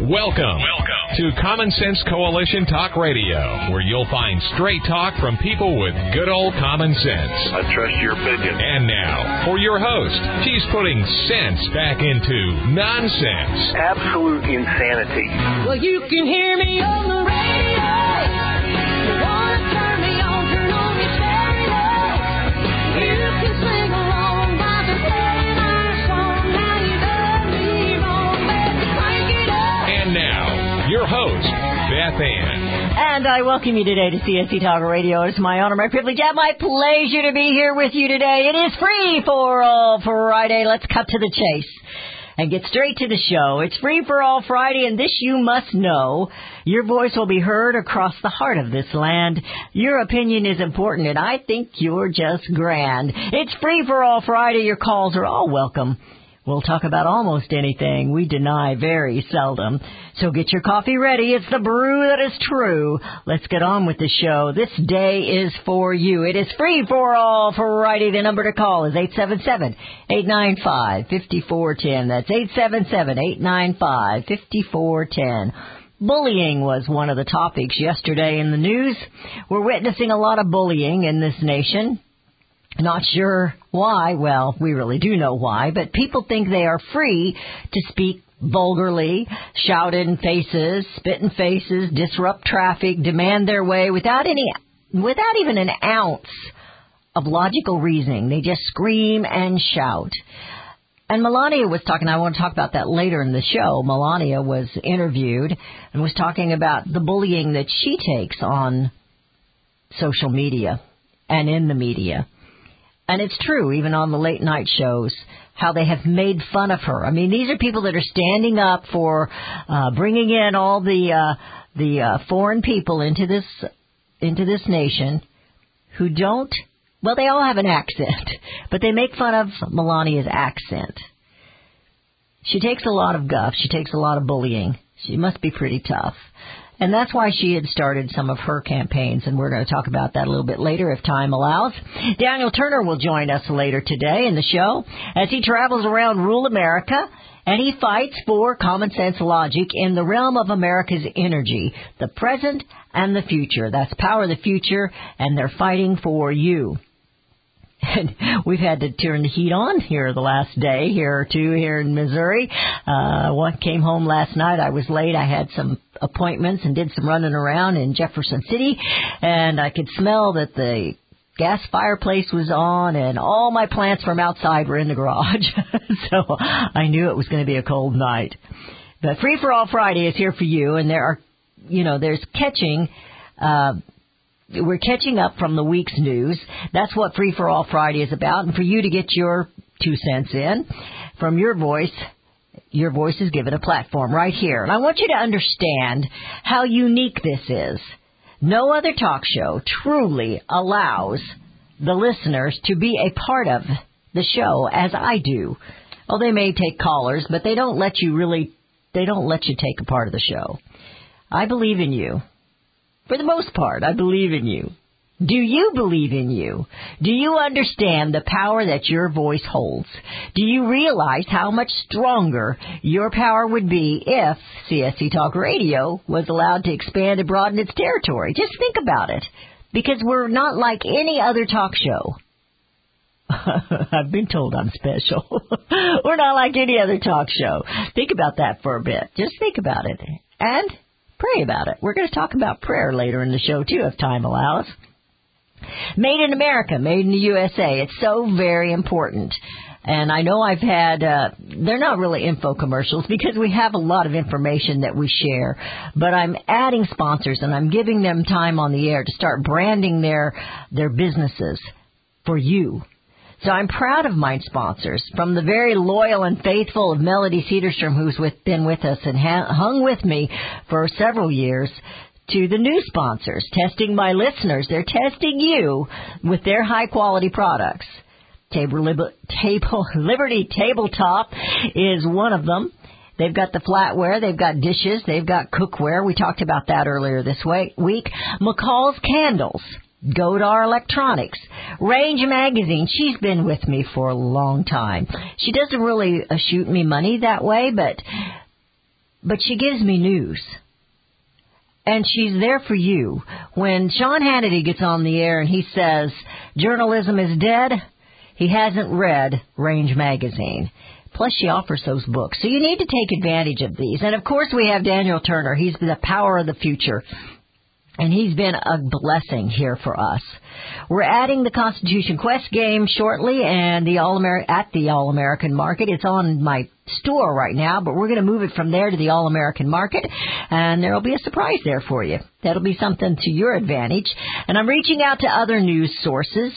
Welcome to Common Sense Coalition Talk Radio, where you'll find straight talk from people with good old common sense. I trust your opinion. And now, for your host, she's putting sense back into nonsense. Absolute insanity. Well, you can hear me on the radio. You want to turn me on, turn on your stereo. You can sing along while they're playing our song. Now you done me wrong, baby, crank it up. And now, your host, Beth Ann. And I welcome you today to CSC Talk Radio. It's my honor, my privilege, and my pleasure to be here with you today. It is Free for All Friday. Let's cut to the chase and get straight to the show. It's Free for All Friday, and this you must know. Your voice will be heard across the heart of this land. Your opinion is important, and I think you're just grand. It's Free for All Friday. Your calls are all welcome. We'll talk about almost anything. We deny very seldom. So get your coffee ready. It's the brew that is true. Let's get on with the show. This day is for you. It is Free for All Friday. The number to call is 877-895-5410. That's 877-895-5410. Bullying was one of the topics yesterday in the news. We're witnessing a lot of bullying in this nation. Not sure why. Well, we really do know why, but people think they are free to speak vulgarly, shout in faces, spit in faces, disrupt traffic, demand their way without even an ounce of logical reasoning. They just scream and shout. And Melania was talking, I want to talk about that later in the show. Melania was interviewed and was talking about the bullying that she takes on social media and in the media. And it's true, even on the late night shows, how they have made fun of her. I mean, these are people that are standing up for bringing in all the foreign people into this nation who don't. Well, they all have an accent, but they make fun of Melania's accent. She takes a lot of guff. She takes a lot of bullying. She must be pretty tough. And that's why she had started some of her campaigns, and we're going to talk about that a little bit later if time allows. Daniel Turner will join us later today in the show as he travels around rural America, and he fights for common sense logic in the realm of America's energy, the present and the future. That's Power the Future, and they're fighting for you. And we've had to turn the heat on here the last day, here or two here in Missouri. Came home last night. I was late. I had some appointments and did some running around in Jefferson City, and I could smell that the gas fireplace was on, and all my plants from outside were in the garage. So I knew it was going to be a cold night. But Free for All Friday is here for you, and there's catching. We're catching up from the week's news. That's what Free for All Friday is about. And for you to get your 2 cents in from your voice is given a platform right here. And I want you to understand how unique this is. No other talk show truly allows the listeners to be a part of the show as I do. Oh, they may take callers, but they don't let you take a part of the show. I believe in you. For the most part, I believe in you. Do you believe in you? Do you understand the power that your voice holds? Do you realize how much stronger your power would be if CSC Talk Radio was allowed to expand and broaden its territory? Just think about it. Because we're not like any other talk show. I've been told I'm special. We're not like any other talk show. Think about that for a bit. Just think about it. And pray about it. We're going to talk about prayer later in the show, too, if time allows. Made in America, made in the USA. It's so very important. And I know I've had, they're not really info commercials because we have a lot of information that we share. But I'm adding sponsors and I'm giving them time on the air to start branding their businesses for you. So I'm proud of my sponsors, from the very loyal and faithful of Melody Cedarstrom, who's been with us and hung with me for several years, to the new sponsors, testing my listeners. They're testing you with their high-quality products. Liberty Tabletop is one of them. They've got the flatware, they've got dishes, they've got cookware. We talked about that earlier this week. McCall's Candles. Godar Electronics, Range Magazine. She's been with me for a long time. She doesn't really shoot me money that way, but but she gives me news. And she's there for you. When Sean Hannity gets on the air and he says, journalism is dead, he hasn't read Range Magazine. Plus, she offers those books. So you need to take advantage of these. And, of course, we have Daniel Turner. He's the power of the future. And he's been a blessing here for us. We're adding the Constitution Quest game shortly and at the All-American Market. It's on my store right now, but we're going to move it from there to the All-American Market, and there will be a surprise there for you. That'll be something to your advantage. And I'm reaching out to other news sources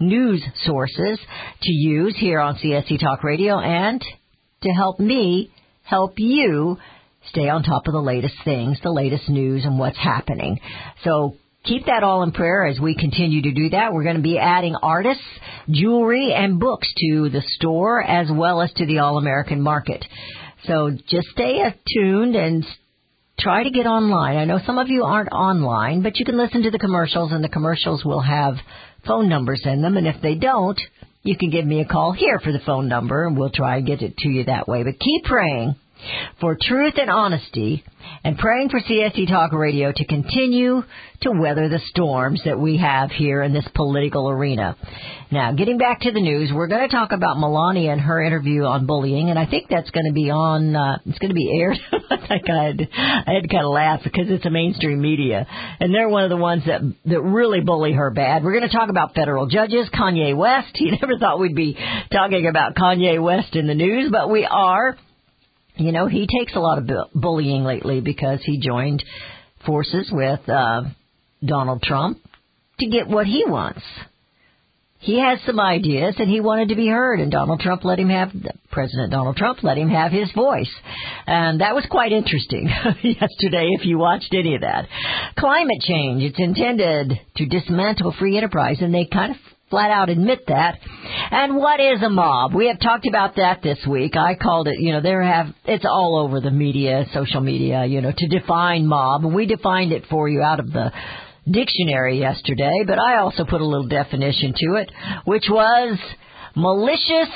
to use here on CSC Talk Radio and to help me help you stay on top of the latest things, the latest news, and what's happening. So keep that all in prayer as we continue to do that. We're going to be adding artists, jewelry, and books to the store as well as to the All-American Market. So just stay attuned and try to get online. I know some of you aren't online, but you can listen to the commercials, and the commercials will have phone numbers in them. And if they don't, you can give me a call here for the phone number, and we'll try and get it to you that way. But keep praying for truth and honesty, and praying for CSC Talk Radio to continue to weather the storms that we have here in this political arena. Now, getting back to the news, we're going to talk about Melania and her interview on bullying, and I think that's going to be it's going to be aired. I had to kind of laugh because it's a mainstream media, and they're one of the ones that really bully her bad. We're going to talk about federal judges, Kanye West. You never thought we'd be talking about Kanye West in the news, but we are. You know, he takes a lot of bullying lately because he joined forces with Donald Trump to get what he wants. He has some ideas, and he wanted to be heard, and President Donald Trump let him have his voice. And that was quite interesting yesterday if you watched any of that. Climate change, it's intended to dismantle free enterprise, and they kind of flat out admit that. And what is a mob? We have talked about that this week. I called it, it's all over the media, social media, to define mob. And we defined it for you out of the dictionary yesterday, but I also put a little definition to it, which was malicious,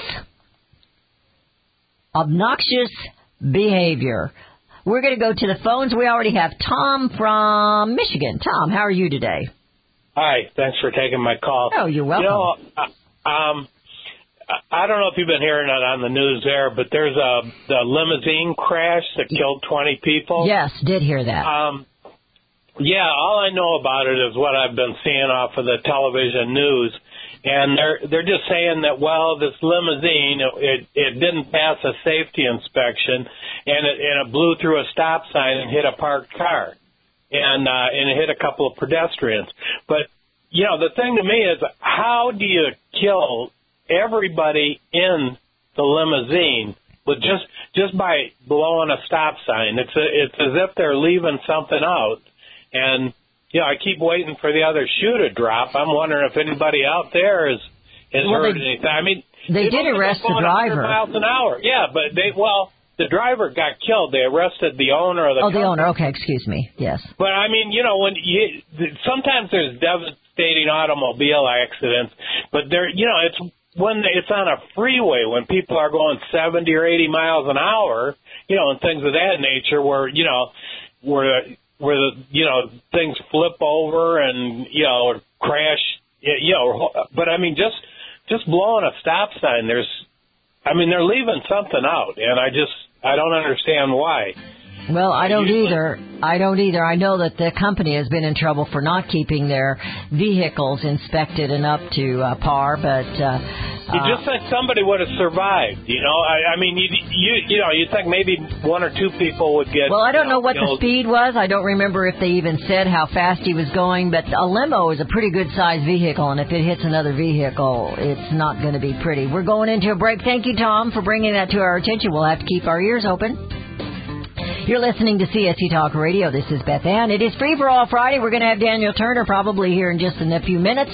obnoxious behavior. We're going to go to the phones. We already have Tom from Michigan. Tom, how are you today? Hi, thanks for taking my call. Oh, you're welcome. I don't know if you've been hearing it on the news there, but there's the limousine crash that killed 20 people. Yes, did hear that. Yeah, all I know about it is what I've been seeing off of the television news, and they're just saying that, well, this limousine, it didn't pass a safety inspection, and it blew through a stop sign and hit a parked car. And it hit a couple of pedestrians. But, the thing to me is, how do you kill everybody in the limousine with just by blowing a stop sign? It's as if they're leaving something out. And, I keep waiting for the other shoe to drop. I'm wondering if anybody out there has heard anything. I mean, they did arrest the driver. 100 miles an hour. Yeah, but the driver got killed. They arrested the owner of the company. The owner. Okay, excuse me. Yes. But, I mean, sometimes there's devastating automobile accidents, but it's when it's on a freeway when people are going 70 or 80 miles an hour, and things of that nature where things flip over and, crash, but, I mean, just blowing a stop sign, they're leaving something out, and I don't understand why. Well, I don't either. I know that the company has been in trouble for not keeping their vehicles inspected and up to par, but you just think somebody would have survived, I mean, you think maybe one or two people would get. Well, I don't know what the speed was. I don't remember if they even said how fast he was going, but a limo is a pretty good-sized vehicle, and if it hits another vehicle, it's not going to be pretty. We're going into a break. Thank you, Tom, for bringing that to our attention. We'll have to keep our ears open. You're listening to CSC Talk Radio. This is Beth Ann. It is Free for All Friday. We're going to have Daniel Turner probably here in just a few minutes.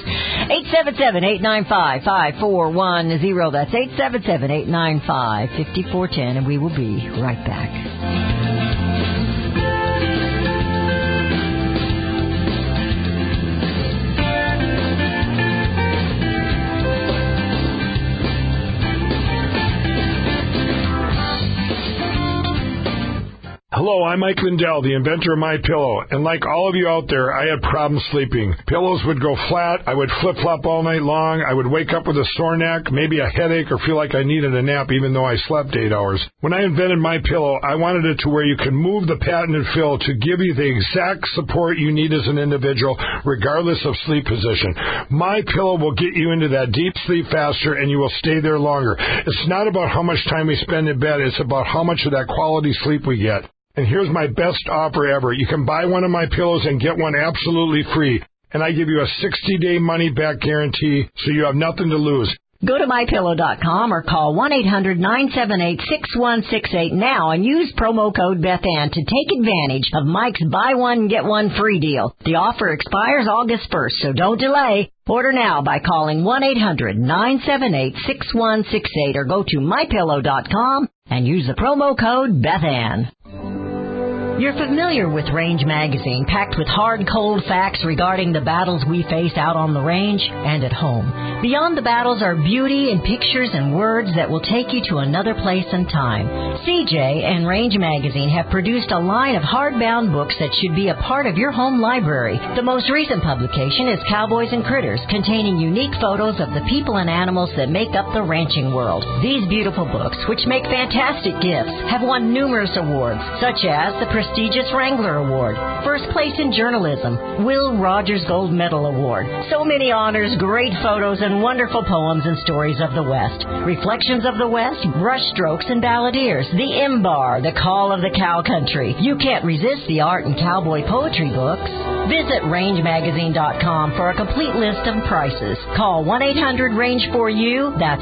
877-895-5410. That's 877-895-5410. And we will be right back. Hello, I'm Mike Lindell, the inventor of MyPillow, and like all of you out there, I had problems sleeping. Pillows would go flat, I would flip-flop all night long, I would wake up with a sore neck, maybe a headache, or feel like I needed a nap even though I slept 8 hours. When I invented MyPillow, I wanted it to where you can move the patented fill to give you the exact support you need as an individual, regardless of sleep position. MyPillow will get you into that deep sleep faster, and you will stay there longer. It's not about how much time we spend in bed, it's about how much of that quality sleep we get. And here's my best offer ever. You can buy one of my pillows and get one absolutely free. And I give you a 60-day money-back guarantee, so you have nothing to lose. Go to MyPillow.com or call 1-800-978-6168 now and use promo code BethAnn to take advantage of Mike's buy one, get one free deal. The offer expires August 1st, so don't delay. Order now by calling 1-800-978-6168 or go to MyPillow.com and use the promo code BethAnn. You're familiar with Range Magazine, packed with hard, cold facts regarding the battles we face out on the range and at home. Beyond the battles are beauty and pictures and words that will take you to another place and time. CJ and Range Magazine have produced a line of hardbound books that should be a part of your home library. The most recent publication is Cowboys and Critters, containing unique photos of the people and animals that make up the ranching world. These beautiful books, which make fantastic gifts, have won numerous awards, such as the prestigious Wrangler Award, First Place in Journalism, Will Rogers Gold Medal Award. So many honors, great photos, and wonderful poems and stories of the West. Reflections of the West, Brushstrokes and Balladeers, The Imbar, The Call of the Cow Country. You can't resist the art and cowboy poetry books. Visit rangemagazine.com for a complete list of prices. Call 1-800-RANGE-4U. That's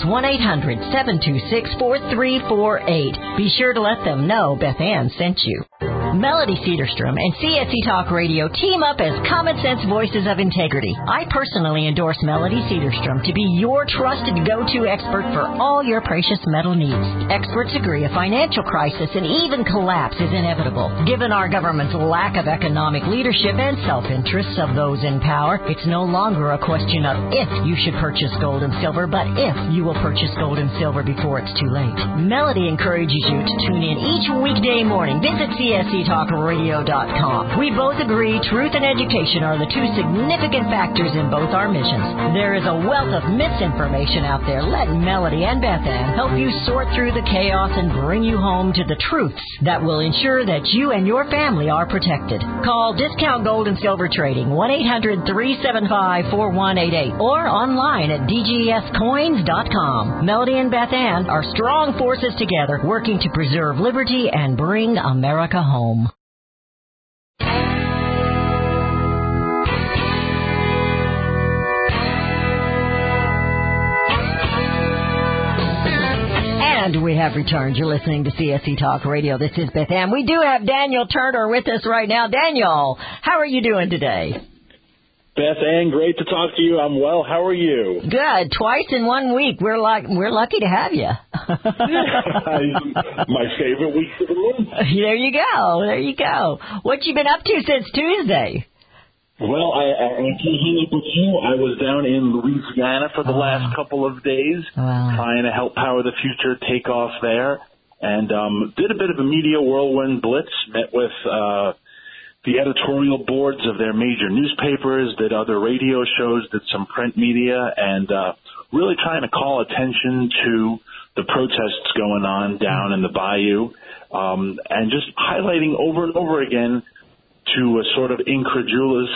1-800-726-4348. Be sure to let them know Beth Ann sent you. Melody Cedarstrom and CSE Talk Radio team up as common sense voices of integrity. I personally endorse Melody Cedarstrom to be your trusted go-to expert for all your precious metal needs. Experts agree a financial crisis and even collapse is inevitable. Given our government's lack of economic leadership and self-interests of those in power, it's no longer a question of if you should purchase gold and silver, but if you will purchase gold and silver before it's too late. Melody encourages you to tune in each weekday morning. Visit CSCTalkRadio.com. We both agree truth and education are the two significant factors in both our missions. There is a wealth of misinformation out there. Let Melody and Beth Ann help you sort through the chaos and bring you home to the truths that will ensure that you and your family are protected. Call Discount Gold and Silver Trading, 1-800-375-4188, or online at DGScoins.com. Melody and Beth Ann are strong forces together, working to preserve liberty and bring America home. And we have returned. You're listening to CSE Talk Radio. This is Beth Ann. We do have Daniel Turner with us right now. Daniel, how are you doing today? Beth Ann, great to talk to you. I'm well. How are you? Good. Twice in 1 week. We're lucky to have you. My favorite week of the month. There you go. There you go. What you been up to since Tuesday? Well, I hung up with you. I was down in Louisiana for the last couple of days, trying to help Power the Future take off there, and did a bit of a media whirlwind blitz, met with the editorial boards of their major newspapers, did other radio shows, did some print media, and really trying to call attention to the protests going on down in the bayou, and just highlighting over and over again to a sort of incredulous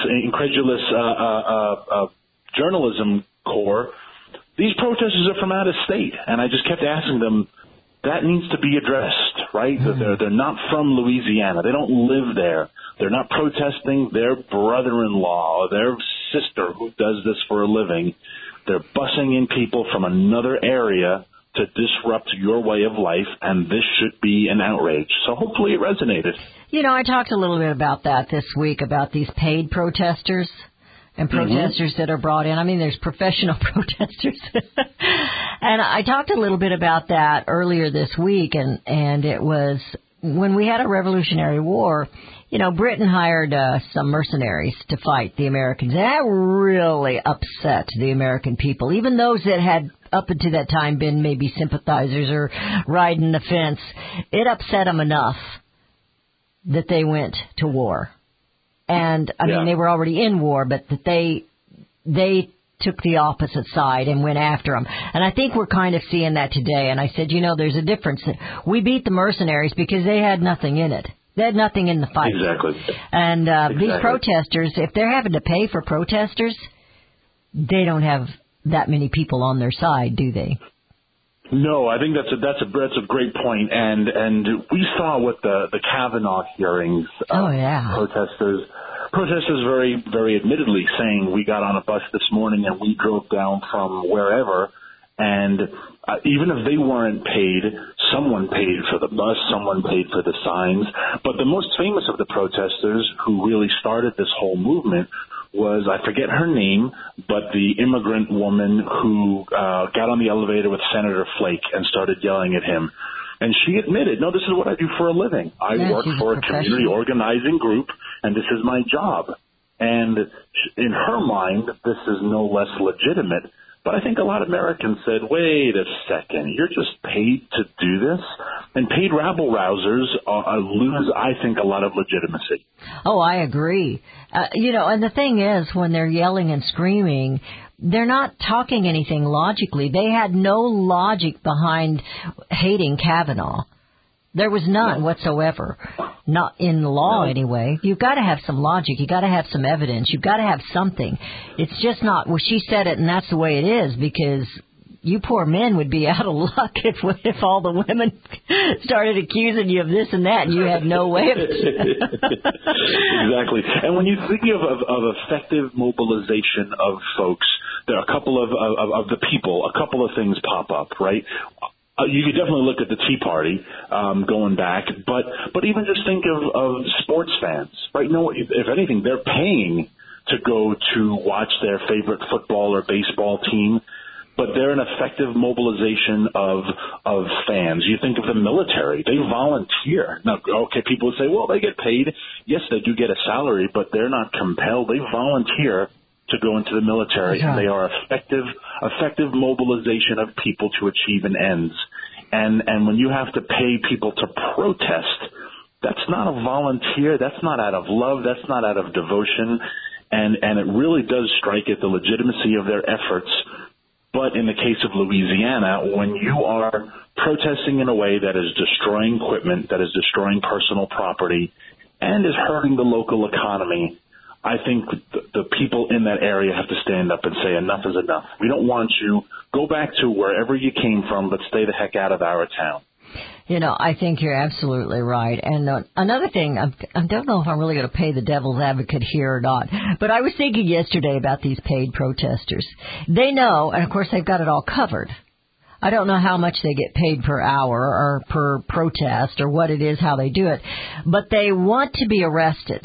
journalism corps, these protesters are from out of state. And I just kept asking them, that needs to be addressed, right? They're not from Louisiana. They don't live there. They're not protesting their brother-in-law or their sister who does this for a living. They're busing in people from another area to disrupt your way of life, and this should be an outrage. So hopefully it resonated. You know, I talked a little bit about that this week, about these paid protesters and protesters that are brought in. I mean, there's professional protesters. And I talked a little bit about that earlier this week, and it was when we had a Revolutionary War, you know, Britain hired some mercenaries to fight the Americans. And that really upset the American people, even those that had up until that time been maybe sympathizers or riding the fence. It upset them enough that they went to war. And, I mean, they were already in war, but that they took the opposite side and went after them. And I think we're kind of seeing that today. And I said, there's a difference. We beat the mercenaries because they had nothing in it. They had nothing in the fight. Exactly. And these protesters, if they're having to pay for protesters, they don't have that many people on their side, do they? No, I think that's a great point. And we saw with the Kavanaugh hearings, protesters very, very admittedly saying, we got on a bus this morning and we drove down from wherever, and even if they weren't paid, someone paid for the bus, someone paid for the signs. But the most famous of the protesters who really started this whole movement was, I forget her name, but the immigrant woman who got on the elevator with Senator Flake and started yelling at him. And she admitted, no, this is what I do for a living. I work for a community organizing group, and this is my job. And in her mind, this is no less legitimate. But I think a lot of Americans said, wait a second, you're just paid to do this? And paid rabble-rousers lose, I think, a lot of legitimacy. Oh, I agree. And the thing is, when they're yelling and screaming, they're not talking anything logically. They had no logic behind hating Kavanaugh. There was none whatsoever. Not in the law, anyway. You've got to have some logic. You've got to have some evidence. You've got to have something. It's just not, well, she said it and that's the way it is, because you poor men would be out of luck if all the women started accusing you of this and that and you had no way of Exactly. And when you think of effective mobilization of folks, there are a couple of the people, a couple of things pop up, right? You could definitely look at the Tea Party going back, but even just think of sports fans, right? No, if anything, they're paying to go to watch their favorite football or baseball team, but they're an effective mobilization of fans. You think of the military; they volunteer. Now, okay, people would say, well, they get paid. Yes, they do get a salary, but they're not compelled. They volunteer to go into the military, and they are effective mobilization of people to achieve an ends. And when you have to pay people to protest, that's not a volunteer, that's not out of love, that's not out of devotion, and it really does strike at the legitimacy of their efforts. But in the case of Louisiana, when you are protesting in a way that is destroying equipment, that is destroying personal property, and is hurting the local economy, I think the people in that area have to stand up and say enough is enough. We don't want you. Go back to wherever you came from, but stay the heck out of our town. I think you're absolutely right. And another thing, I don't know if I'm really going to play the devil's advocate here or not, but I was thinking yesterday about these paid protesters. They know, and of course they've got it all covered. I don't know how much they get paid per hour or per protest or what it is, how they do it, but they want to be arrested.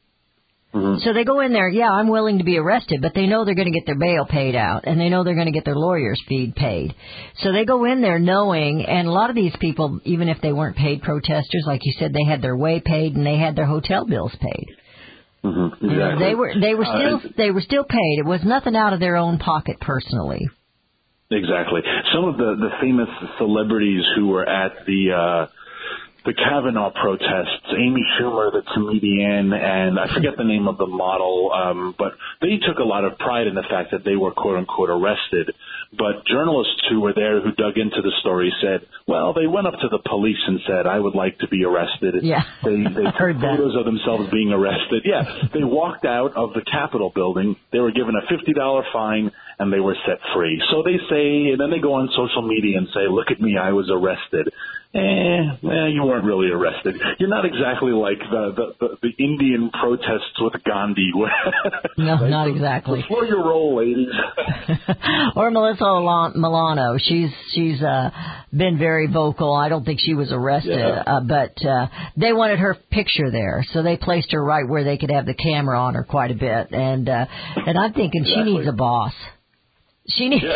So they go in there, I'm willing to be arrested, but they know they're going to get their bail paid out, and they know they're going to get their lawyer's fee paid. So they go in there knowing, and a lot of these people, even if they weren't paid protesters, like you said, they had their way paid and they had their hotel bills paid. Exactly. They were still paid. It was nothing out of their own pocket personally. Exactly. Some of the famous celebrities who were at the Kavanaugh protests, Amy Schumer, the comedian, and I forget the name of the model, but they took a lot of pride in the fact that they were quote-unquote arrested. But journalists who were there who dug into the story said, well, they went up to the police and said, I would like to be arrested. Yeah, They took photos of themselves being arrested. Yeah, they walked out of the Capitol building. They were given a $50 fine, and they were set free. So they say, and then they go on social media and say, look at me, I was arrested. You weren't really arrested. You're not exactly like the Indian protests with Gandhi. No, not exactly. Before you roll, ladies. Or Melissa Milano. She's been very vocal. I don't think she was arrested, but they wanted her picture there, so they placed her right where they could have the camera on her quite a bit. And I'm thinking she needs a boss. She needs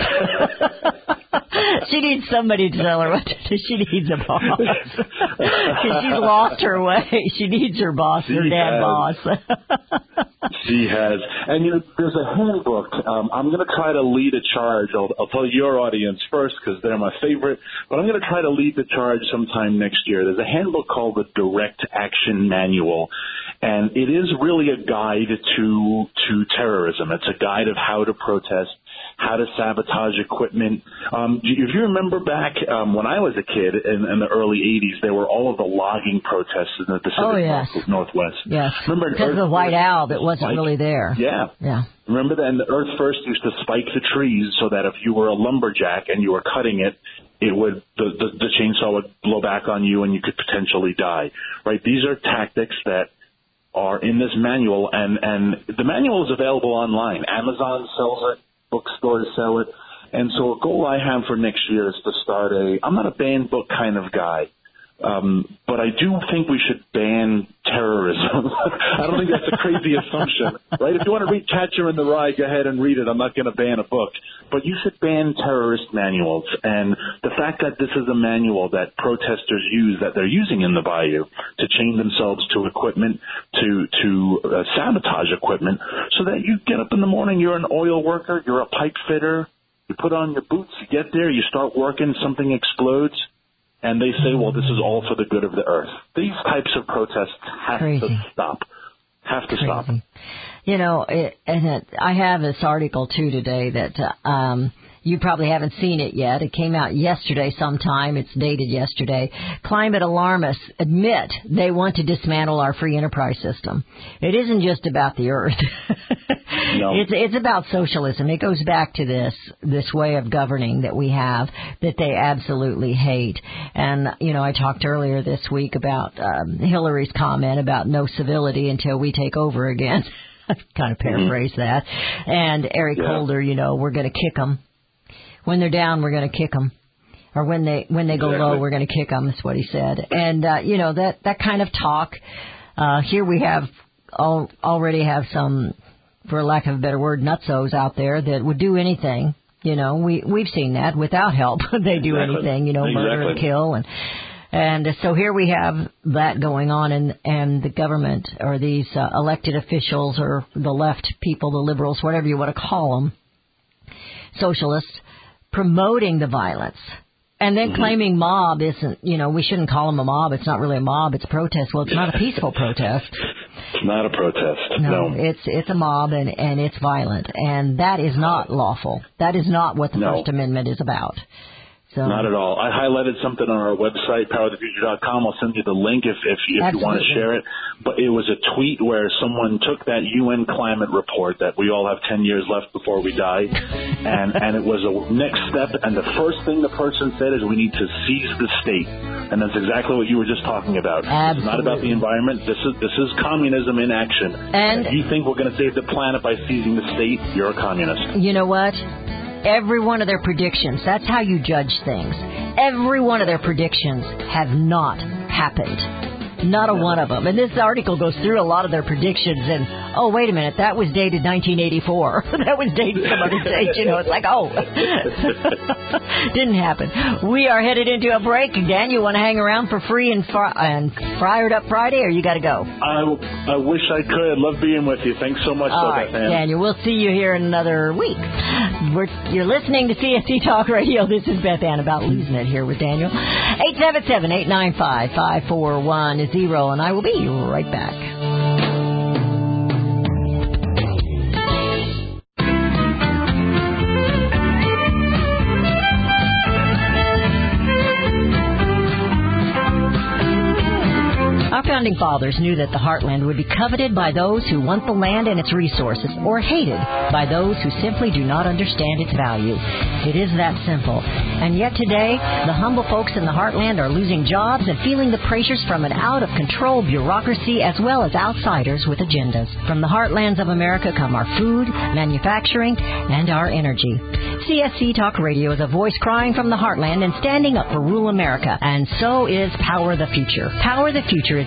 she needs somebody to tell her what to do. She needs a boss. Because she's lost her way. She needs her boss, her dad boss. She has. And, there's a handbook. I'm going to try to lead a charge. I'll tell your audience first because they're my favorite. But I'm going to try to lead the charge sometime next year. There's a handbook called the Direct Action Manual. And it is really a guide to terrorism. It's a guide of how to protest, how to sabotage equipment. If you remember back when I was a kid in the early 80s, there were all of the logging protests in the Pacific Northwest. Yes. Remember because of the white owl that wasn't really there. Yeah. Remember that? And the Earth First used to spike the trees so that if you were a lumberjack and you were cutting it, the chainsaw would blow back on you and you could potentially die. Right? These are tactics that are in this manual, and the manual is available online. Amazon sells it. Bookstores sell it. And so a goal I have for next year is to start I'm not a banned book kind of guy, but I do think we should ban terrorism. I don't think that's a crazy assumption, right? If you want to read Catcher in the Rye, go ahead and read it. I'm not going to ban a book. But you should ban terrorist manuals. And the fact that this is a manual that protesters use, that they're using in the bayou to chain themselves to equipment, to sabotage equipment, so that you get up in the morning, you're an oil worker, you're a pipe fitter, you put on your boots, you get there, you start working, something explodes, and they say, well, this is all for the good of the earth. These types of protests have to stop. Have to stop. I have this article, too, today that you probably haven't seen it yet. It came out yesterday sometime. It's dated yesterday. Climate alarmists admit they want to dismantle our free enterprise system. It isn't just about the earth. No. It's about socialism. It goes back to this way of governing that we have that they absolutely hate. And, I talked earlier this week about Hillary's comment about no civility until we take over again. I kind of paraphrase that. And Eric Holder, we're going to kick them. When they're down, we're going to kick them. Or when they go low, we're going to kick them, is what he said. And, that kind of talk, here we have already have some, for lack of a better word, nutsos out there that would do anything. We've seen that without help. They do anything, murder and kill. And so here we have that going on, and the government or these elected officials or the left people, the liberals, whatever you want to call them, socialists, promoting the violence. And then claiming mob isn't, we shouldn't call them a mob. It's not really a mob. It's a protest. Well, it's not a peaceful protest. It's not a protest. No. It's a mob, and it's violent. And that is not lawful. That is not what the First Amendment is about. So. Not at all. I highlighted something on our website, powerofthefuture.com. I'll send you the link if you want to share it. But it was a tweet where someone took that UN climate report that we all have 10 years left before we die, and it was a next step. And the first thing the person said is we need to seize the state. And that's exactly what you were just talking about. Absolutely. It's not about the environment. This is communism in action. And if you think we're going to save the planet by seizing the state, you're a communist. You know what? Every one of their predictions, that's how you judge things. Every one of their predictions have not happened. Not a one of them. And this article goes through a lot of their predictions and, oh, wait a minute, that was dated 1984. That was dated some other date. It's like, didn't happen. We are headed into a break. Dan, you want to hang around for free and Fired Up Friday, or you got to go? I wish I could. Love being with you. Thanks so much, All right, Daniel, we'll see you here in another week. You're listening to CSC Talk Radio. This is Beth Ann about losing it here with Daniel. 877-895-5410, and I will be right back. Our founding fathers knew that the heartland would be coveted by those who want the land and its resources, or hated by those who simply do not understand its value. It is that simple. And yet today, the humble folks in the heartland are losing jobs and feeling the pressures from an out-of-control bureaucracy as well as outsiders with agendas. From the heartlands of America come our food, manufacturing, and our energy. CSC Talk Radio is a voice crying from the heartland and standing up for rural America. And so is Power the Future. Power the Future is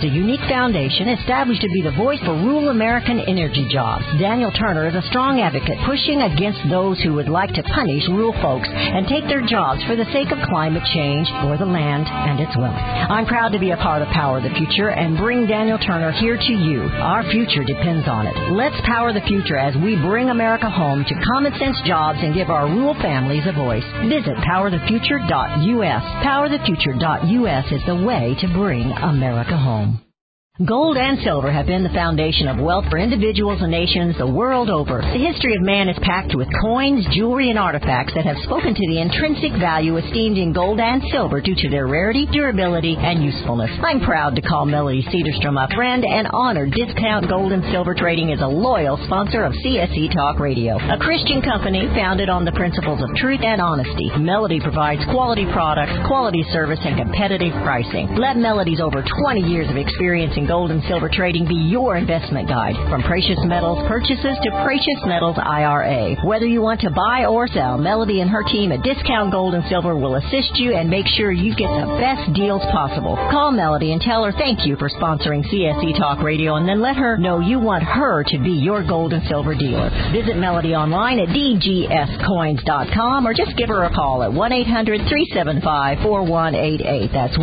is a unique foundation established to be the voice for rural American energy jobs. Daniel Turner is a strong advocate pushing against those who would like to punish rural folks and take their jobs for the sake of climate change or the land and its wealth. I'm proud to be a part of Power the Future and bring Daniel Turner here to you. Our future depends on it. Let's power the future as we bring America home to common sense jobs and give our rural families a voice. Visit powerthefuture.us. Powerthefuture.us is the way to bring America home. Gold and silver have been the foundation of wealth for individuals and nations the world over. The history of man is packed with coins, jewelry, and artifacts that have spoken to the intrinsic value esteemed in gold and silver due to their rarity, durability, and usefulness. I'm proud to call Melody Cedarstrom a friend and honored Discount Gold and Silver Trading is a loyal sponsor of CSC Talk Radio, a Christian company founded on the principles of truth and honesty. Melody provides quality products, quality service, and competitive pricing. Let Melody's over 20 years of experience in gold and silver trading be your investment guide. From precious metals purchases to precious metals IRA. Whether you want to buy or sell, Melody and her team at Discount Gold and Silver will assist you and make sure you get the best deals possible. Call Melody and tell her thank you for sponsoring CSC Talk Radio, and then let her know you want her to be your gold and silver dealer. Visit Melody online at dgscoins.com or just give her a call at 1-800-375-4188. That's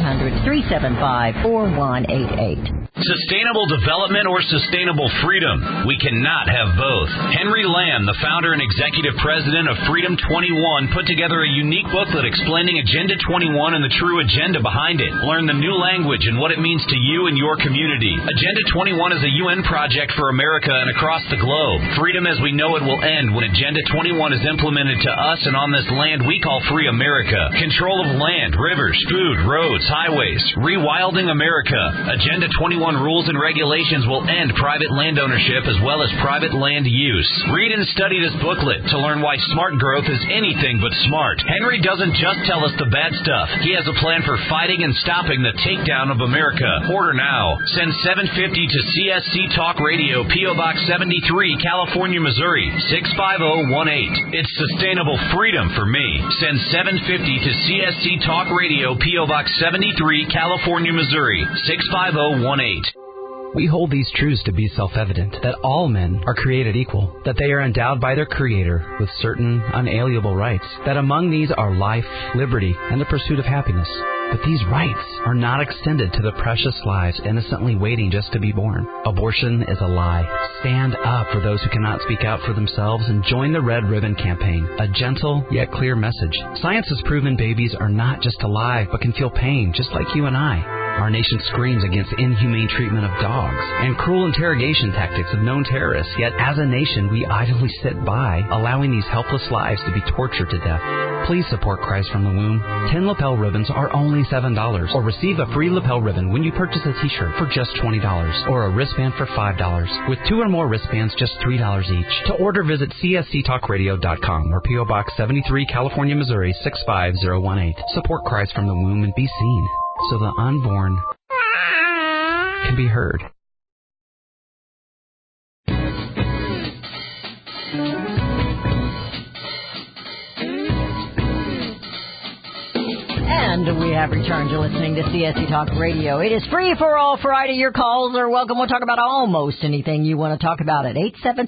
1-800-375-4188. Sustainable development or sustainable freedom? We cannot have both. Henry Lamb, the founder and executive president of Freedom 21, put together a unique booklet explaining Agenda 21 and the true agenda behind it. Learn the new language and what it means to you and your community. Agenda 21 is a UN project for America and across the globe. Freedom as we know it will end when Agenda 21 is implemented to us and on this land we call free America. Control of land, rivers, food, roads, highways. Rewilding America. Agenda 21 rules and regulations will end private land ownership as well as private land use. Read and study this booklet to learn why smart growth is anything but smart. Henry doesn't just tell us the bad stuff. He has a plan for fighting and stopping the takedown of America. Order now. Send $750 to CSC Talk Radio, P.O. Box 73, California, Missouri, 65018. It's sustainable freedom for me. Send $750 to CSC Talk Radio, P.O. Box 73, California, Missouri, 65018. We hold these truths to be self-evident, that all men are created equal, that they are endowed by their Creator with certain unalienable rights, that among these are life, liberty, and the pursuit of happiness. But these rights are not extended to the precious lives innocently waiting just to be born. Abortion is a lie. Stand up for those who cannot speak out for themselves and join the Red Ribbon Campaign, a gentle yet clear message. Science has proven babies are not just alive, but can feel pain just like you and I. Our nation screams against inhumane treatment of dogs and cruel interrogation tactics of known terrorists, yet as a nation we idly sit by, allowing these helpless lives to be tortured to death. Please support Christ from the Womb. 10 lapel ribbons are only $7, or receive a free lapel ribbon when you purchase a t-shirt for just $20, or a wristband for $5. With 2 or more wristbands, just $3 each. To order, visit csctalkradio.com or P.O. Box 73, California, Missouri, 65018. Support Christ from the Womb and be seen, so the unborn can be heard. And we have returned. You're listening to CSC Talk Radio. It is free for all Friday. Your calls are welcome. We'll talk about almost anything you want to talk about at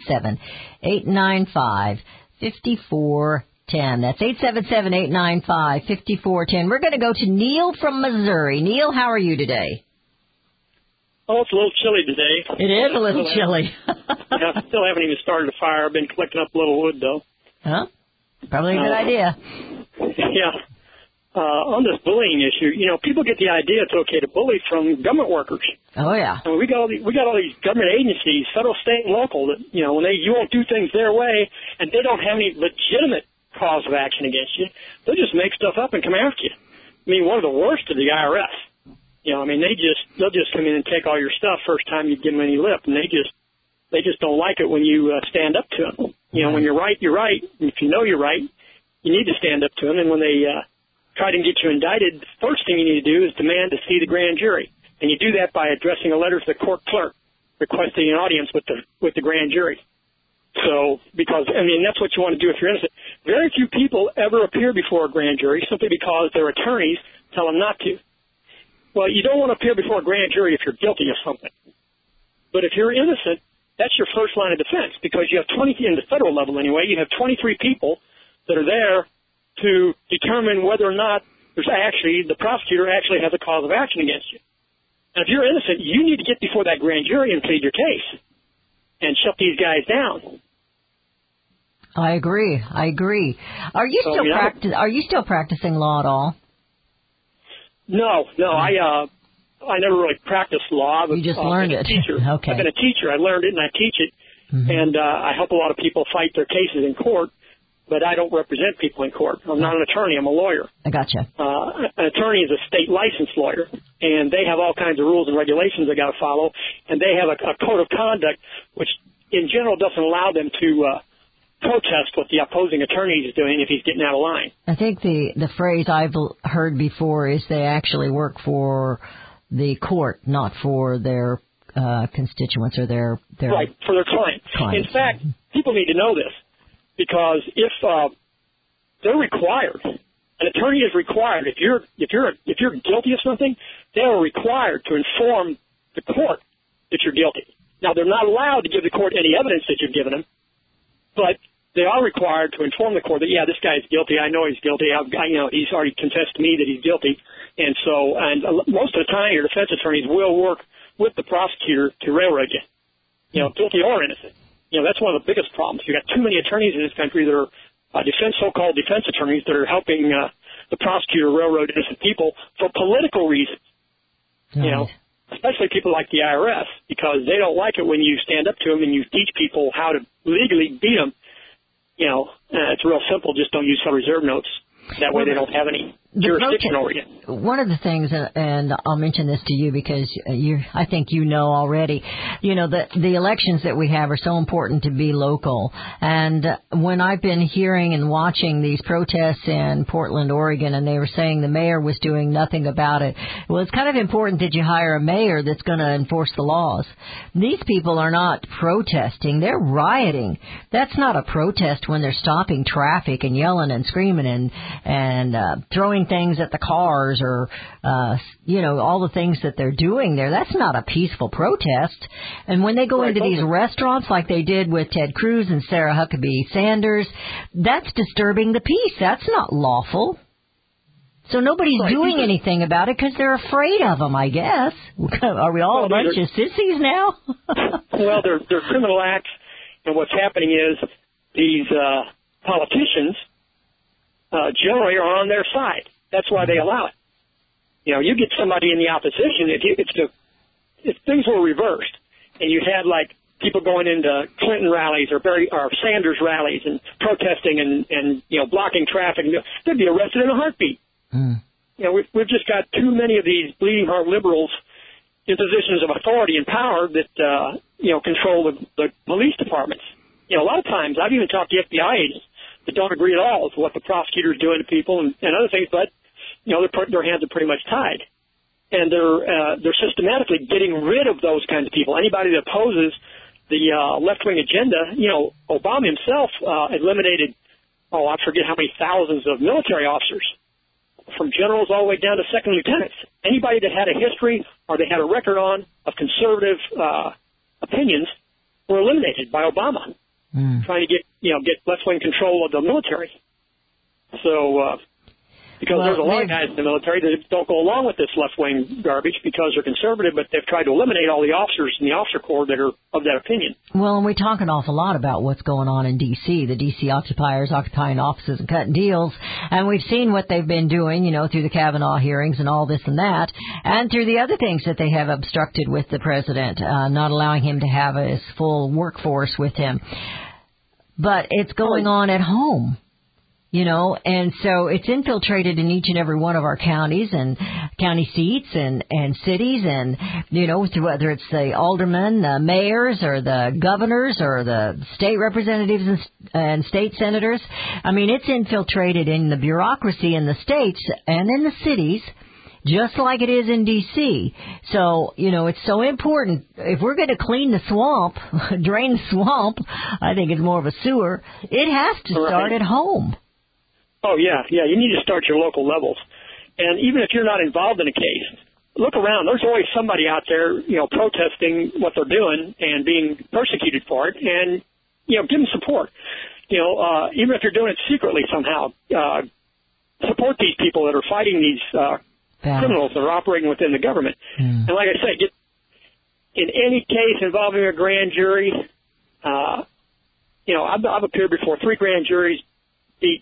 877-895-5410. That's 877-895-5410. We're going to go to Neil from Missouri. Neil, how are you today? Oh, it's a little chilly today. It is a little chilly. Yeah, I still haven't even started a fire. I've been collecting up a little wood, though. Huh? Probably a good idea. Yeah. On this bullying issue, you know, people get the idea it's okay to bully from government workers. Oh, yeah. I mean, we got all these government agencies, federal, state, and local, that, you know, when you won't do things their way, and they don't have any legitimate cause of action against you, they'll just make stuff up and come after you. I mean, one of the worst are the IRS. You know, I mean, they'll just come in and take all your stuff first time you give them any lip, and they just don't like it when you stand up to them. You know, when you're right, you're right. And if you know you're right, you need to stand up to them. And when they try to get you indicted, the first thing you need to do is demand to see the grand jury, and you do that by addressing a letter to the court clerk requesting an audience with the grand jury. So, because, I mean, that's what you want to do if you're innocent. Very few people ever appear before a grand jury simply because their attorneys tell them not to. Well, you don't want to appear before a grand jury if you're guilty of something. But if you're innocent, that's your first line of defense, because you have 20, in the federal level anyway, you have 23 people that are there to determine whether or not the prosecutor actually has a cause of action against you. And if you're innocent, you need to get before that grand jury and plead your case and shut these guys down. I agree. Are you still practicing law at all? No, I never really practiced law. You just learned it. Okay. I've been a teacher. I learned it and I teach it. Mm-hmm. And I help a lot of people fight their cases in court, but I don't represent people in court. I'm not an attorney. I'm a lawyer. I gotcha. An attorney is a state licensed lawyer, and they have all kinds of rules and regulations they got to follow, and they have a code of conduct which in general doesn't allow them to protest what the opposing attorney is doing if he's getting out of line. I think the phrase I've heard before is they actually work for the court, not for their constituents or their right, for their clients. In fact, people need to know this, because if they're required, an attorney is required. If you're guilty of something, they are required to inform the court that you're guilty. Now, they're not allowed to give the court any evidence that you've given them, but they are required to inform the court that, yeah, this guy's guilty. I know he's guilty. He's already confessed to me that he's guilty. And most of the time, your defense attorneys will work with the prosecutor to railroad you, guilty or innocent. That's one of the biggest problems. You've got too many attorneys in this country that are so-called defense attorneys that are helping the prosecutor railroad innocent people for political reasons. Especially people like the IRS, because they don't like it when you stand up to them and you teach people how to legally beat them. It's real simple. Just don't use Federal Reserve notes. That way they don't have any jurisdiction over you. One of the things, and I'll mention this to you because I think you know already, the elections that we have are so important to be local. And when I've been hearing and watching these protests in Portland, Oregon, and they were saying the mayor was doing nothing about it, well, it's kind of important that you hire a mayor that's going to enforce the laws. These people are not protesting. They're rioting. That's not a protest when they're stopping traffic and yelling and screaming and throwing things at the cars or, all the things that they're doing there. That's not a peaceful protest. And when they go into these restaurants like they did with Ted Cruz and Sarah Huckabee Sanders, that's disturbing the peace. That's not lawful. So nobody's doing anything about it because they're afraid of them, I guess. Are we all a bunch of sissies now? Well, they're criminal acts, and what's happening is these politicians generally are on their side. That's why they allow it. You get somebody in the opposition. If things were reversed, and you had people going into Clinton rallies or Sanders rallies and protesting and blocking traffic, they'd be arrested in a heartbeat. Mm. We've just got too many of these bleeding heart liberals in positions of authority and power that control the police departments. A lot of times I've even talked to FBI agents that don't agree at all with what the prosecutor is doing to people and other things, but their hands are pretty much tied, and they're systematically getting rid of those kinds of people. Anybody that opposes the left-wing agenda, Obama himself eliminated, I forget how many thousands of military officers, from generals all the way down to second lieutenants. Anybody that had a history or they had a record on of conservative opinions were eliminated by Obama, trying to get left-wing control of the military. So, because there's a lot of guys in the military that don't go along with this left-wing garbage because they're conservative, but they've tried to eliminate all the officers in the officer corps that are of that opinion. Well, and we talk an awful lot about what's going on in D.C., the D.C. occupiers occupying offices and cutting deals, and we've seen what they've been doing, through the Kavanaugh hearings and all this and that, and through the other things that they have obstructed with the president, not allowing him to have his full workforce with him. But it's going on at home. And so it's infiltrated in each and every one of our counties and county seats and cities and, whether it's the aldermen, the mayors or the governors or the state representatives and state senators. I mean, it's infiltrated in the bureaucracy in the states and in the cities, just like it is in D.C. So, it's so important. If we're going to clean the swamp, drain the swamp, I think it's more of a sewer, it has to start at home. Oh, yeah. You need to start your local levels. And even if you're not involved in a case, look around. There's always somebody out there, protesting what they're doing and being persecuted for it, and, give them support. Even if you're doing it secretly somehow, support these people that are fighting these criminals that are operating within the government. And like I say, in any case involving a grand jury, I've appeared before 3 grand juries, beat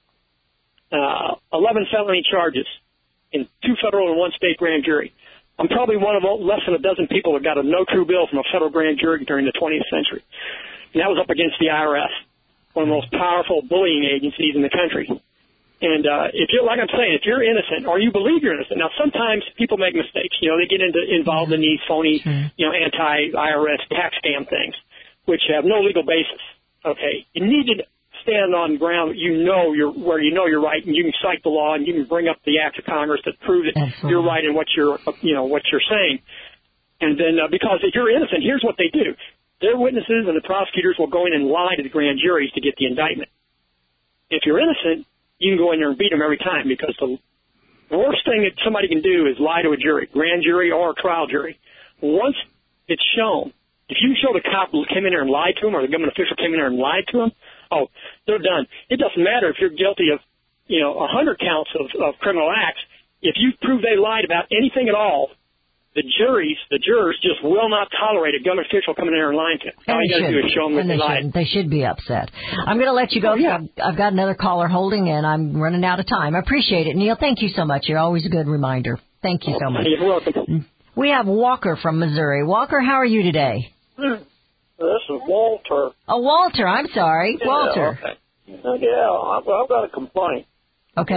11 felony charges in 2 federal and 1 state grand jury. I'm probably one of less than a dozen people that got a no true bill from a federal grand jury during the 20th century. And that was up against the IRS, one of the most powerful bullying agencies in the country. And if you're, like I'm saying, if you're innocent or you believe you're innocent, now sometimes people make mistakes. They get involved in these phony, anti-IRS tax scam things, which have no legal basis. Okay, you need to stand on ground that where you're right, and you can cite the law and you can bring up the acts of Congress that prove that you're right in what you're saying. And then because if you're innocent, here's what they do: their witnesses and the prosecutors will go in and lie to the grand juries to get the indictment. If you're innocent, you can go in there and beat them every time, because the worst thing that somebody can do is lie to a jury, grand jury or a trial jury. Once it's shown, if you show the cop who came in there and lied to him, or the government official came in there and lied to him, they're done. It doesn't matter if you're guilty of, 100 counts of criminal acts. If you prove they lied about anything at all, the jurors just will not tolerate a government official coming in there and lying to them. All you got to do is show them that they lied. They should be upset. I'm going to let you go. I've got another caller holding, and I'm running out of time. I appreciate it, Neil. Thank you so much. You're always a good reminder. Thank you so much. You're welcome. We have Walker from Missouri. Walker, how are you today? This is Walter. Oh, Walter. I'm sorry. Yeah, Walter. Okay. I've got a complaint. Okay.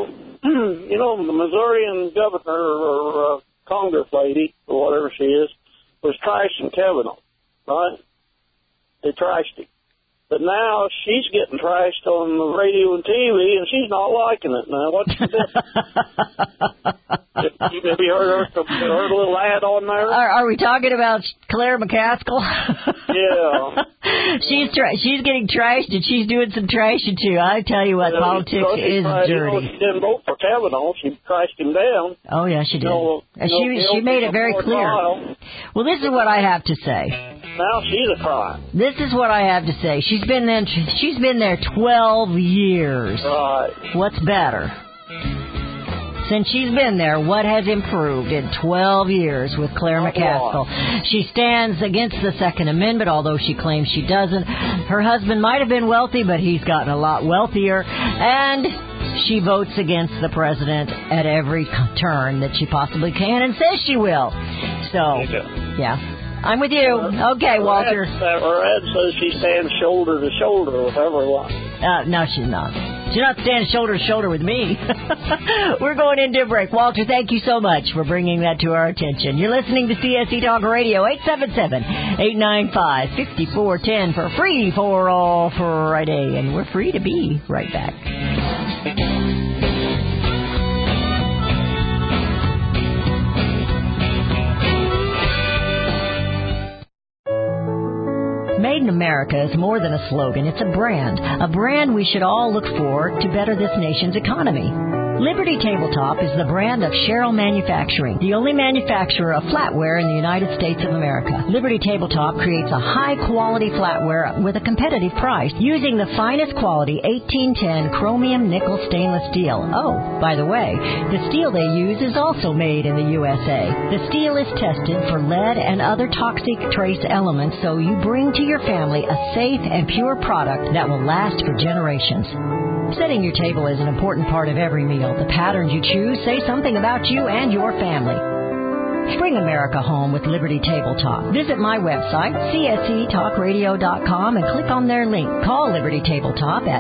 The Missourian governor or Congress lady, or whatever she is, was trashing Kavanaugh, right? They trashed him. But now she's getting trashed on the radio and TV, and she's not liking it. Now, what's the difference? Have you heard a little ad on there? Are we talking about Claire McCaskill? Yeah. She's getting trashed, and she's doing some trashing, too. I tell you what, politics is dirty. She didn't vote for Kavanaugh. She trashed him down. Oh, yeah, she did. She made it very clear. Well, this is what I have to say. Now she's a crime. This is what I have to say. She's been there 12 years. Right. What's better? Since she's been there, what has improved in 12 years with Claire McCaskill? She stands against the Second Amendment, although she claims she doesn't. Her husband might have been wealthy, but he's gotten a lot wealthier. And she votes against the president at every turn that she possibly can and says she will. So, yeah. I'm with you. Okay, Walter. Her ad says she stands shoulder to shoulder with everyone. No, she's not. She's not standing shoulder to shoulder with me. We're going into a break. Walter, thank you so much for bringing that to our attention. You're listening to CSC Talk Radio, 877-895-5410 for Free for All Friday. And we're free to be right back. Made in America is more than a slogan. It's a brand we should all look for to better this nation's economy. Liberty Tabletop is the brand of Sherrill Manufacturing, the only manufacturer of flatware in the United States of America. Liberty Tabletop creates a high-quality flatware with a competitive price using the finest quality 1810 chromium nickel stainless steel. Oh, by the way, the steel they use is also made in the USA. The steel is tested for lead and other toxic trace elements, so you bring to your family a safe and pure product that will last for generations. Setting your table is an important part of every meal. The patterns you choose say something about you and your family. Bring America home with Liberty Tabletop. Visit my website, csctalkradio.com, and click on their link. Call Liberty Tabletop at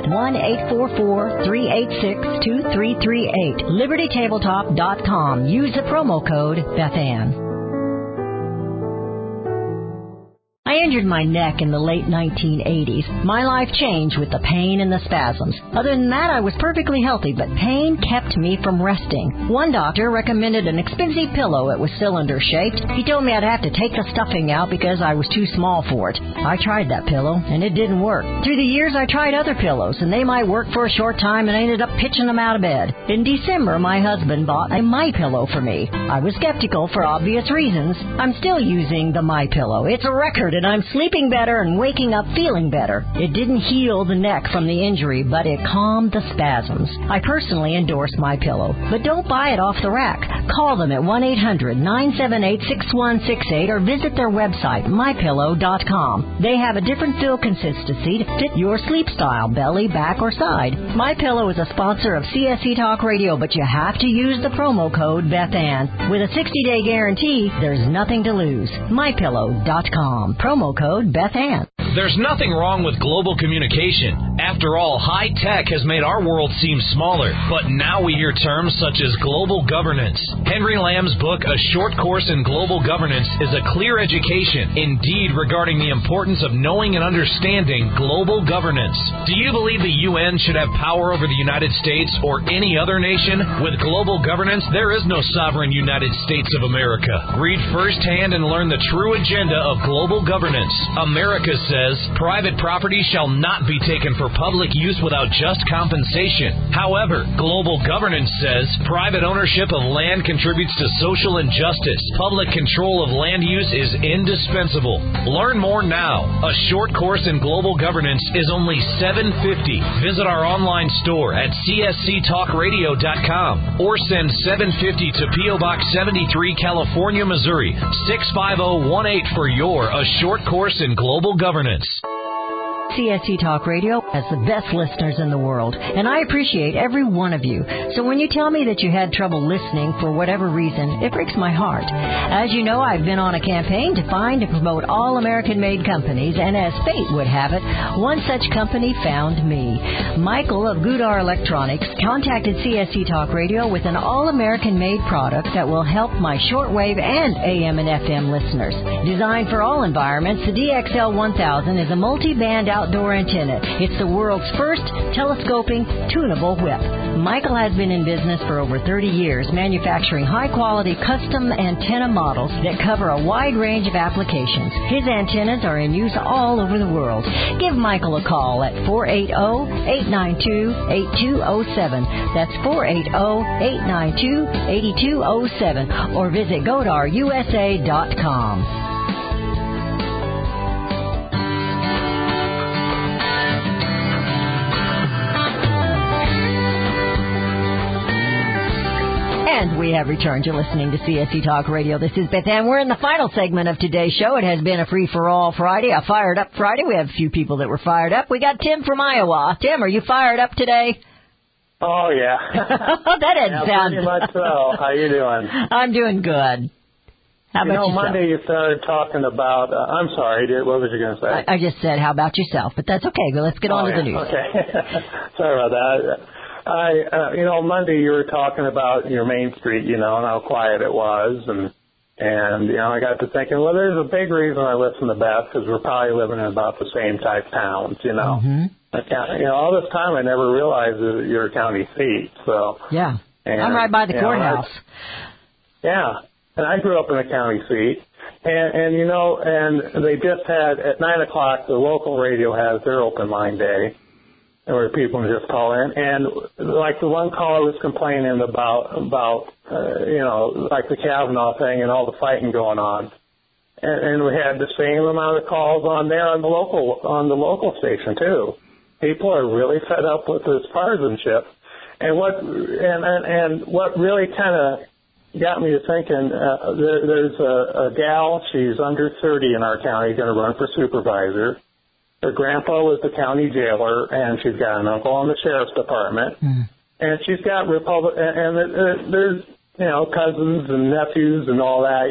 1-844-386-2338. LibertyTabletop.com. Use the promo code BethAnn. I I injured my neck in the late 1980s. My life changed with the pain and the spasms. Other than that, I was perfectly healthy, but pain kept me from resting. One doctor recommended an expensive pillow. It was cylinder-shaped. He told me I'd have to take the stuffing out because I was too small for it. I tried that pillow, and it didn't work. Through the years, I tried other pillows, and they might work for a short time, and I ended up pitching them out of bed. In December, my husband bought a MyPillow for me. I was skeptical for obvious reasons. I'm still using the MyPillow. It's a record, and I'm sleeping better and waking up feeling better. It didn't heal the neck from the injury, but it calmed the spasms. I personally endorse MyPillow, but don't buy it off the rack. Call them at 1-800-978-6168 or visit their website, mypillow.com. They have a different fill consistency to fit your sleep style, belly, back, or side. MyPillow is a sponsor of CSC Talk Radio, but you have to use the promo code BethAnn. With a 60-day guarantee, there's nothing to lose. MyPillow.com. Promo code BethAnn. There's nothing wrong with global communication. After all, high tech has made our world seem smaller, but now we hear terms such as global governance. Henry Lamb's book, A Short Course in Global Governance, is a clear education, indeed, regarding the importance of knowing and understanding global governance. Do you believe the UN should have power over the United States or any other nation? With global governance, there is no sovereign United States of America. Read firsthand and learn the true agenda of global governance. America says, private property shall not be taken for public use without just compensation. However, global governance says private ownership of land contributes to social injustice. Public control of land use is indispensable. Learn more now. A Short Course in Global Governance is only $7.50. Visit our online store at csctalkradio.com or send $7.50 to P.O. Box 73, California, Missouri, 65018 for your A Short Course in Global Governance. CSC Talk Radio has the best listeners in the world, and I appreciate every one of you. So when you tell me that you had trouble listening for whatever reason, it breaks my heart. As you know, I've been on a campaign to find and promote all American-made companies, and as fate would have it, one such company found me. Michael of Goodar Electronics contacted CSC Talk Radio with an all-American-made product that will help my shortwave and AM and FM listeners. Designed for all environments, the DXL 1000 is a multi-band outdoor antenna. It's the world's first telescoping, tunable whip. Michael has been in business for over 30 years, manufacturing high-quality custom antenna models that cover a wide range of applications. His antennas are in use all over the world. Give Michael a call at 480-892-8207. That's 480-892-8207. Or visit GodarUSA.com. And we have returned. You're listening to CSC Talk Radio. This is Beth Ann. We're in the final segment of today's show. It has been a free-for-all Friday, a fired-up Friday. We have a few people that were fired up. We got Tim from Iowa. Tim, are you fired up today? Oh, yeah. That didn't sound... pretty much so. How you doing? I'm doing good. How about yourself? Monday you started talking about... I'm sorry, what was you going to say? I just said, how about yourself? But that's okay. Well, let's get on to the news. Okay. Sorry about that. Monday you were talking about your Main Street, and how quiet it was, and I got to thinking, well, there's a big reason I listen to Beth, because we're probably living in about the same type towns, Mm-hmm. All this time I never realized that you're a county seat, so. Yeah. I'm right by the courthouse. And I grew up in a county seat, and they just had, at 9 o'clock, the local radio has their open line day, where people can just call in. And like the one caller was complaining about like the Kavanaugh thing and all the fighting going on. And we had the same amount of calls on there on the local station too. People are really fed up with this partisanship. And what really kind of got me to thinking, there's a gal, she's under 30 in our county, going to run for supervisor. Her grandpa was the county jailer, and she's got an uncle on the sheriff's department, and she's got there's cousins and nephews and all that,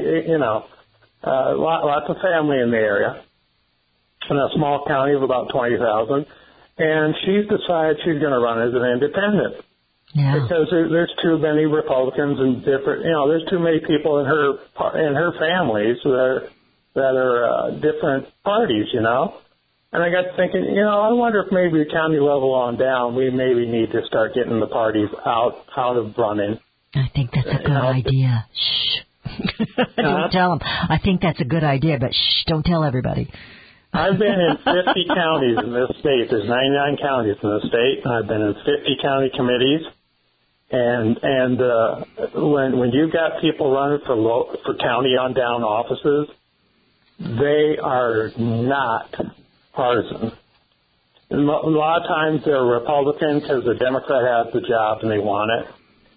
lots of family in the area, in a small county of about 20,000, and she's decided she's going to run as an independent. Yeah. Because there's too many Republicans and different, there's too many people in her families that are that are different parties, you know. And I got thinking, you know, I wonder if maybe the county level on down, we maybe need to start getting the parties out of running. I think that's a good idea. Shh. Don't tell them. I think that's a good idea, but shh, don't tell everybody. I've been in 50 counties in this state. There's 99 counties in the state. I've been in 50 county committees. And when you've got people running for county on down offices, they are not partisan. A lot of times they're Republican because the Democrat has the job and they want it.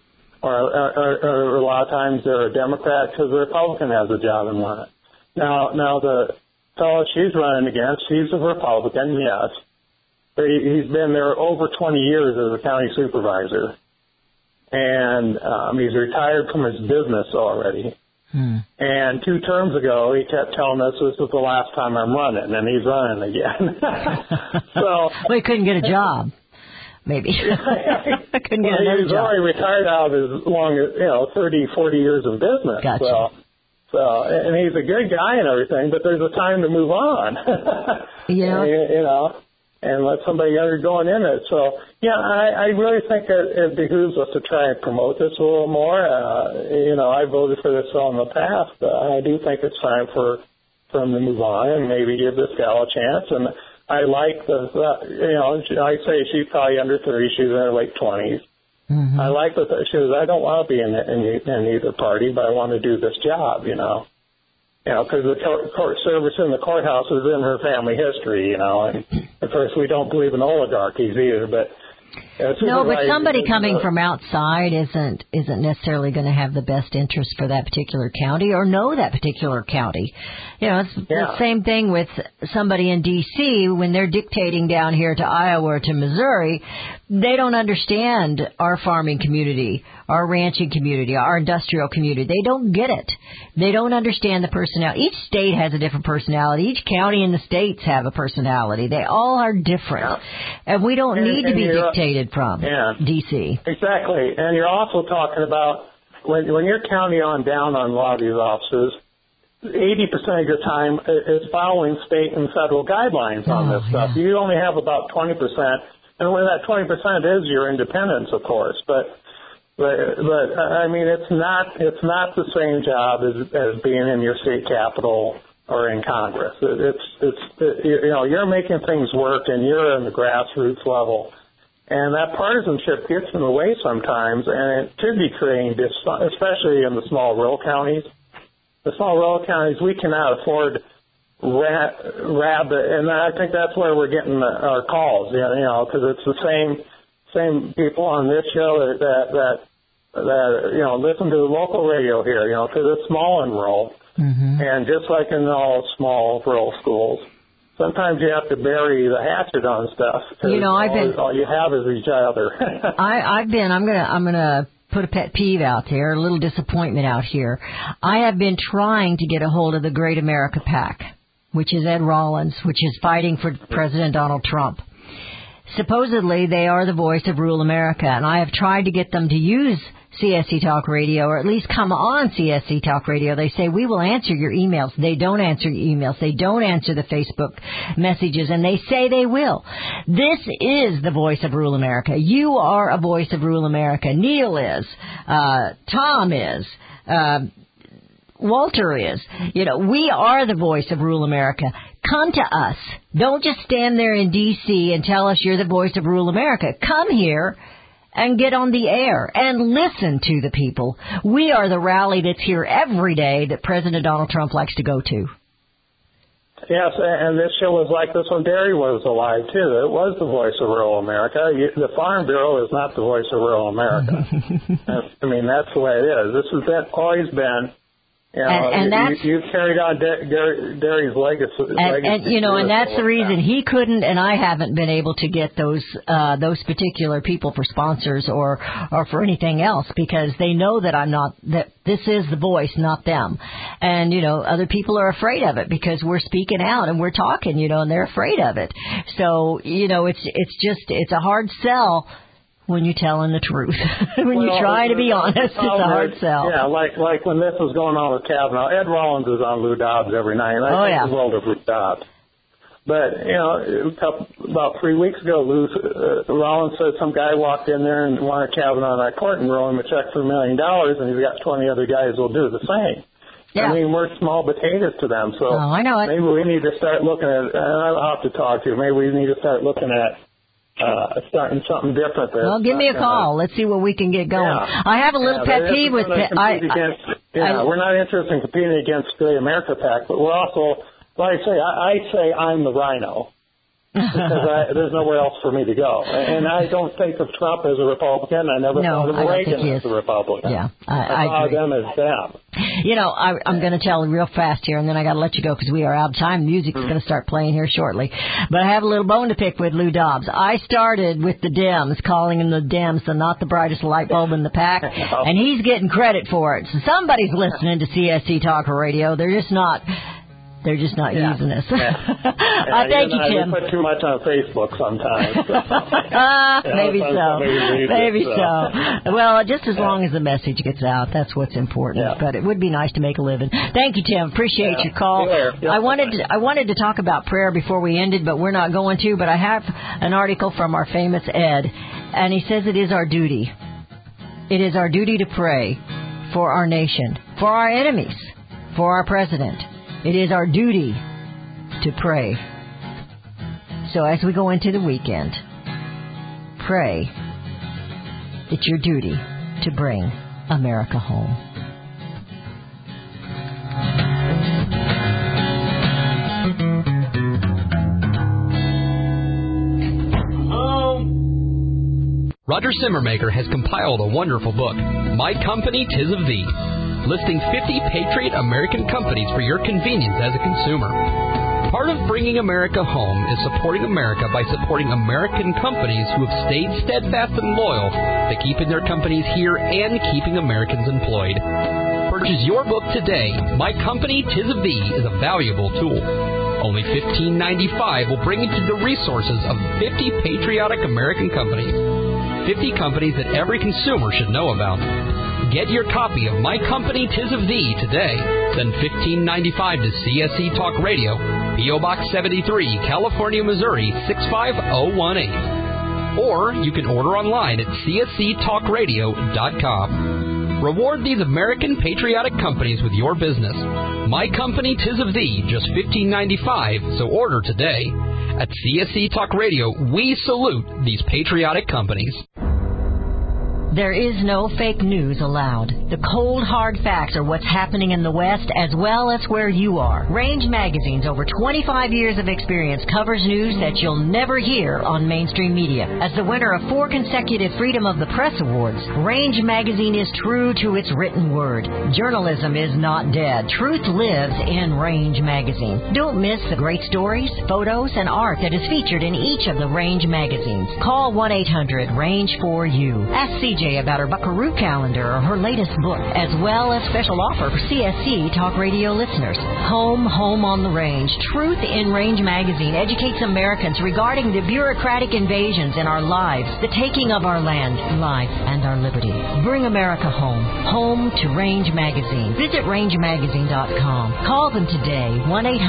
Or a lot of times they're a Democrat because the Republican has the job and want it. Now the fellow she's running against, he's a Republican, yes. But he's been there over 20 years as a county supervisor. And he's retired from his business already. And 2 terms ago, he kept telling us this is the last time I'm running, and he's running again. So well, he couldn't get a job. Maybe. Couldn't get another he was job. already retired out of his long, 30, 40 years of business. Gotcha. So, and he's a good guy and everything, but there's a time to move on. Yeah. And let somebody younger go in it. So, yeah, I really think that it behooves us to try and promote this a little more. I voted for this bill in the past. I do think it's time for him to move on and maybe give this gal a chance. And I like I say she's probably under 30. She's in her late 20s. Mm-hmm. I like that she says, I don't want to be in either party, but I want to do this job, because the court service in the courthouse is in her family history, and of course we don't believe in oligarchies either, but no, but somebody coming from outside isn't necessarily going to have the best interest for that particular county or know that particular county. It's the same thing with somebody in D.C. when they're dictating down here to Iowa or to Missouri. They don't understand our farming community, our ranching community, our industrial community. They don't get it. They don't understand the personality. Each state has a different personality. Each county in the states have a personality. They all are different. And we don't need to be dictated from D.C. Exactly. And you're also talking about when you're county on down on a lot of these offices, 80% of your time is following state and federal guidelines on this stuff. You only have about 20%. And when that 20% is your independence, of course, but I mean, it's not the same job as being in your state capital or in Congress. You're making things work, and you're in the grassroots level, and that partisanship gets in the way sometimes, and it could be creating, especially in the small rural counties. The small rural counties, we cannot afford rabbit, and I think that's where we're getting our calls, because it's the same people on this show that listen to the local radio here, because it's small and rural, and just like in all small rural schools, sometimes you have to bury the hatchet on stuff. All you have is each other. I'm gonna put a pet peeve out there, a little disappointment out here. I have been trying to get a hold of the Great America PAC, which is Ed Rollins, which is fighting for President Donald Trump. Supposedly, they are the voice of rural America, and I have tried to get them to use CSC Talk Radio, or at least come on CSC Talk Radio. They say, we will answer your emails. They don't answer your emails. They don't answer the Facebook messages, and they say they will. This is the voice of rural America. You are a voice of rural America. Neil is. Tom is. Walter is. We are the voice of rural America. Come to us. Don't just stand there in D.C. and tell us you're the voice of rural America. Come here and get on the air and listen to the people. We are the rally that's here every day that President Donald Trump likes to go to. Yes, and this show was like this when Dairy was alive, too. It was the voice of rural America. The Farm Bureau is not the voice of rural America. That's the way it is. This has always been. You've carried on Dairy's legacy. And that's the reason he couldn't, and I haven't been able to get those particular people for sponsors or for anything else, because they know that that this is the voice, not them. And, other people are afraid of it because we're speaking out and we're talking, and they're afraid of it. So, it's a hard sell when you're telling the truth. When you try to be honest, it's a hard sell. Yeah, like when this was going on with Kavanaugh, Ed Rollins is on Lou Dobbs every night, and I think the world of Lou Dobbs. But, about 3 weeks ago, Rollins said some guy walked in there and wanted Kavanaugh in that court and wrote him a check for $1 million, and he's got 20 other guys who will do the same. Yeah. I mean, we're small potatoes to them, so I know it. Maybe we need to start looking at, and I'll have to talk to you, maybe we need to start looking at starting something different. Well, give me a call. Let's see what we can get going. Yeah. I have a little pet peeve with... we're not interested in competing against the America PAC, but we're also... Like I say I'm the rhino because there's nowhere else for me to go. And I don't think of Trump as a Republican. I never thought of Reagan as a Republican. Yeah, I saw agree. them as them. I'm going to tell you real fast here, and then I got to let you go because we are out of time. Music's going to start playing here shortly. But I have a little bone to pick with Lou Dobbs. I started with the Dems, calling him the Dems, so not the brightest light bulb in the pack, and he's getting credit for it. So somebody's listening to CSC Talk Radio. They're just not using us. Thank you, Tim. We put too much on Facebook sometimes. Maybe so. Well, just as long as the message gets out, that's what's important. Yeah. But it would be nice to make a living. Thank you, Tim. Appreciate your call. I wanted to talk about prayer before we ended, but we're not going to. But I have an article from our famous Ed, and he says it is our duty. It is our duty to pray for our nation, for our enemies, for our president. It is our duty to pray. So as we go into the weekend, pray. It's your duty to bring America home. Roger Simmermaker has compiled a wonderful book, My Company, 'Tis of Thee, listing 50 patriot American companies for your convenience as a consumer. Part of bringing America home is supporting America by supporting American companies who have stayed steadfast and loyal to keeping their companies here and keeping Americans employed. Purchase your book today. My Company, 'Tis of Thee is a valuable tool. Only $15.95 will bring you to the resources of 50 patriotic American companies. 50 companies that every consumer should know about. Get your copy of My Company, 'Tis of Thee today. Send $15.95 to CSC Talk Radio, P.O. Box 73, California, Missouri 65018. Or you can order online at csctalkradio.com. Reward these American patriotic companies with your business. My Company, 'Tis of Thee, just $15.95, so order today. At CSC Talk Radio, we salute these patriotic companies. There is no fake news allowed. The cold, hard facts are what's happening in the West as well as where you are. Range Magazine's over 25 years of experience covers news that you'll never hear on mainstream media. As the winner of 4 consecutive Freedom of the Press Awards, Range Magazine is true to its written word. Journalism is not dead. Truth lives in Range Magazine. Don't miss the great stories, photos, and art that is featured in each of the Range magazines. Call 1-800-RANGE-4U. Ask CJ about her Buckaroo calendar or her latest book, as well as special offer for CSC Talk Radio listeners. Home on the Range. Truth in Range Magazine educates Americans regarding the bureaucratic invasions in our lives, the taking of our land, life, and our liberty. Bring America home. Home to Range Magazine. Visit rangemagazine.com. Call them today,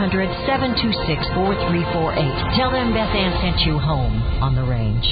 1-800-726-4348. Tell them Beth Ann sent you home on the Range.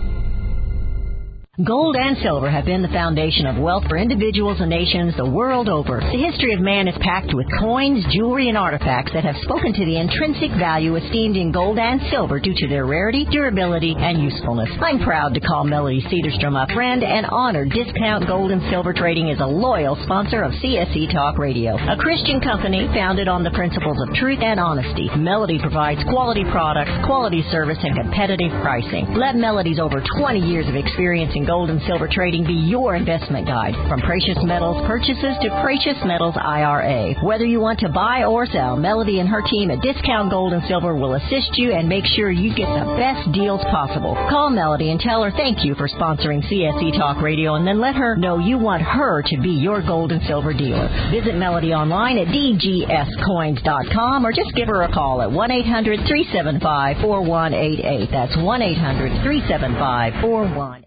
Gold and silver have been the foundation of wealth for individuals and nations the world over. The history of man is packed with coins, jewelry, and artifacts that have spoken to the intrinsic value esteemed in gold and silver due to their rarity, durability, and usefulness. I'm proud to call Melody Cedarstrom a friend and honored Discount Gold and Silver Trading is a loyal sponsor of CSC Talk Radio, a Christian company founded on the principles of truth and honesty. Melody provides quality products, quality service, and competitive pricing. Let Melody's over 20 years of experience in gold and silver trading be your investment guide. From precious metals purchases to precious metals IRA. Whether you want to buy or sell, Melody and her team at Discount Gold and Silver will assist you and make sure you get the best deals possible. Call Melody and tell her thank you for sponsoring CSC Talk Radio, and then let her know you want her to be your gold and silver dealer. Visit Melody online at dgscoins.com or just give her a call at 1-800-375-4188. That's 1-800-375-4188.